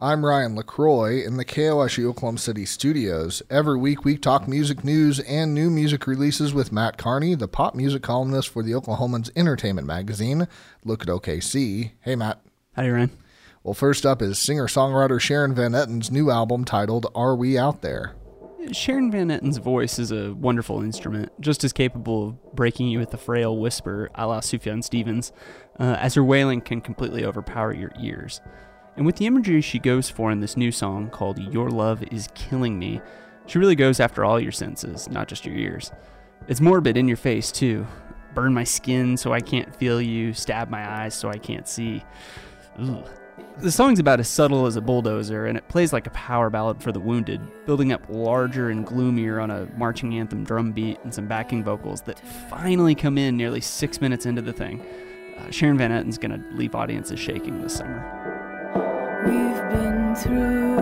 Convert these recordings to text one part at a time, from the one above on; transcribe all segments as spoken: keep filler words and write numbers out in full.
I'm Ryan LaCroix in the K O S U Oklahoma City studios. Every week we talk music news and new music releases with Matt Carney, the pop music columnist for the Oklahoman's entertainment magazine, Look at O K C. Hey, Matt. Howdy, Ryan. Well, first up is singer-songwriter Sharon Van Etten's new album titled Are We Out There? Sharon Van Etten's voice is a wonderful instrument, just as capable of breaking you with a frail whisper a la Sufjan Stevens, uh, as her wailing can completely overpower your ears. And with the imagery she goes for in this new song called Your Love Is Killing Me, she really goes after all your senses, not just your ears. It's morbid in your face, too. Burn my skin so I can't feel you, stab my eyes so I can't see. Ugh. The song's about as subtle as a bulldozer, and it plays like a power ballad for the wounded, building up larger and gloomier on a marching anthem drum beat and some backing vocals that finally come in nearly six minutes into the thing. Uh, Sharon Van Etten's going to leave audiences shaking this summer. We've been through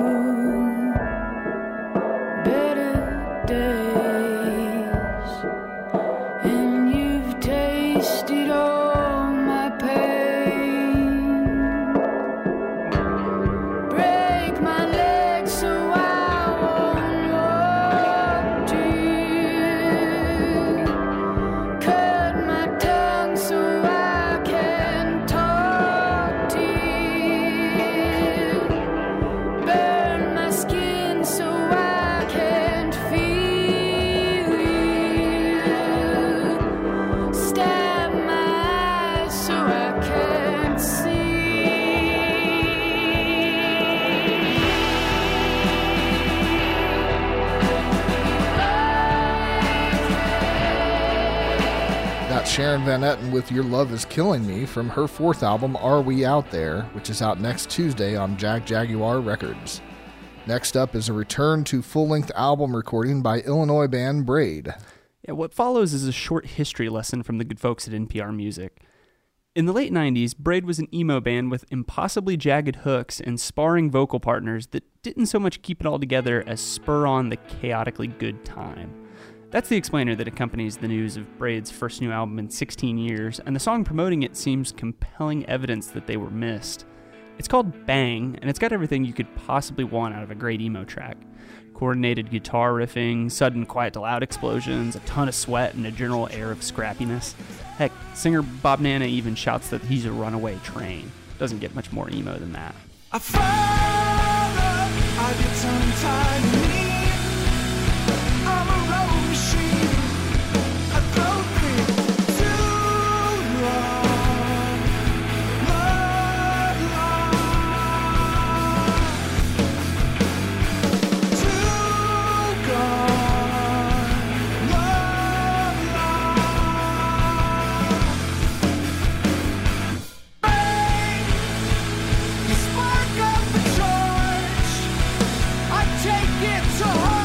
better days, and you've tasted all my pain. Break my legs so I won't walk to you. Cut my tongue so I can talk to you. Burn my skin so I can't feel you. Stab my eyes so I can't That's Sharon Van Etten with Your Love Is Killing Me from her fourth album, Are We Out There, which is out next Tuesday on Jag Jaguar Records. Next up is a return to full-length album recording by Illinois band Braid. Yeah, what follows is a short history lesson from the good folks at N P R Music. In the late nineties, Braid was an emo band with impossibly jagged hooks and sparring vocal partners that didn't so much keep it all together as spur on the chaotically good time. That's the explainer that accompanies the news of Braid's first new album in sixteen years, and the song promoting it seems compelling evidence that they were missed. It's called Bang, and it's got everything you could possibly want out of a great emo track. Coordinated guitar riffing, sudden quiet to loud explosions, a ton of sweat, and a general air of scrappiness. Heck, singer Bob Nana even shouts that he's a runaway train. Doesn't get much more emo than that. I fall up, I get tongue-tied in me. I'm a road machine, a broken too long, long, long, too gone, long, long. Bang, you spark up the charge, I take it to heart.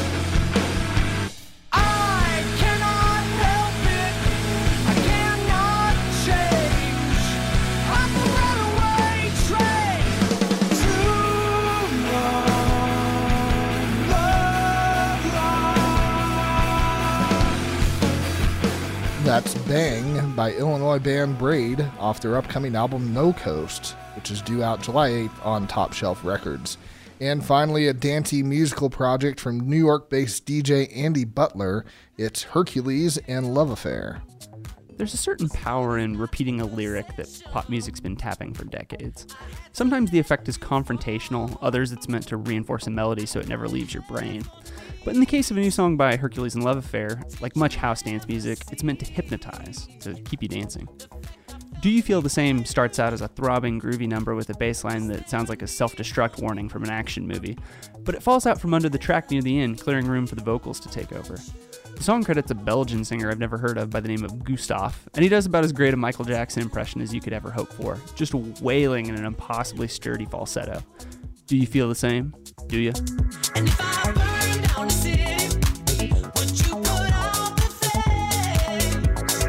That's Bang by Illinois band Braid off their upcoming album No Coast, which is due out July eighth on Top Shelf Records. And finally, a dancey musical project from New York-based D J Andy Butler. It's Hercules and Love Affair. There's a certain power in repeating a lyric that pop music's been tapping for decades. Sometimes the effect is confrontational, others it's meant to reinforce a melody so it never leaves your brain. But in the case of a new song by Hercules and Love Affair, like much house dance music, it's meant to hypnotize, to keep you dancing. Do You Feel the Same starts out as a throbbing, groovy number with a bass line that sounds like a self-destruct warning from an action movie, but it falls out from under the track near the end, clearing room for the vocals to take over. The song credits a Belgian singer I've never heard of by the name of Gustav, and he does about as great a Michael Jackson impression as you could ever hope for, just wailing in an impossibly sturdy falsetto. Do you feel the same? Do you? And if I burn down the city, would you put out the flame?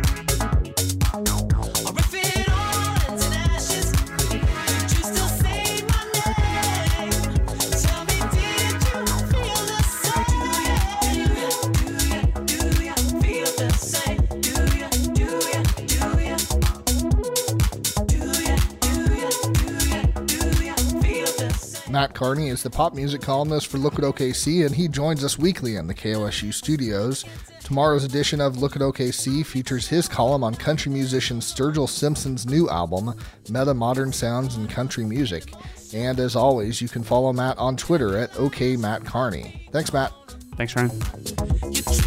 Or if it all ends in ashes, would you still say my name? Tell me, did you feel the same? Do you, do you, do you feel the same? Do you, do you, do you? Do you, do you, do you, do you feel the same? Matt Carney is the pop music columnist for Look at O K C, and he joins us weekly in the K O S U studios. Tomorrow's edition of Look at O K C features his column on country musician Sturgill Simpson's new album, Meta Modern Sounds in Country Music. And as always, you can follow Matt on Twitter at OK Matt Carney. Thanks, Matt. Thanks, Ryan. You